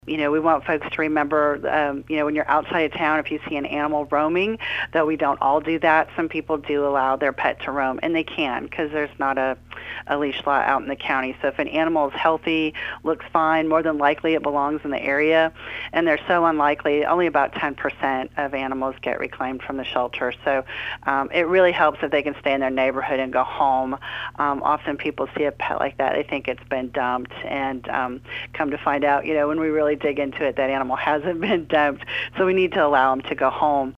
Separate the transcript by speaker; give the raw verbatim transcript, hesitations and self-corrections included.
Speaker 1: You know, we want folks to remember, um, you know, when you're outside of town, if you see an animal roaming, though we don't all do that, some people do allow their pet to roam, and they can because there's not a, a leash law out in the county. So if an animal is healthy, looks fine, more than likely it belongs in the area, and they're so unlikely, only about ten percent of animals get reclaimed from the shelter. So um, it really helps if they can stay in their neighborhood and go home. Um, often people see a pet like that, they think it's been dumped, and um, come to find out, you know, when we really dig into it, that animal hasn't been dumped, so we need to allow them to go home.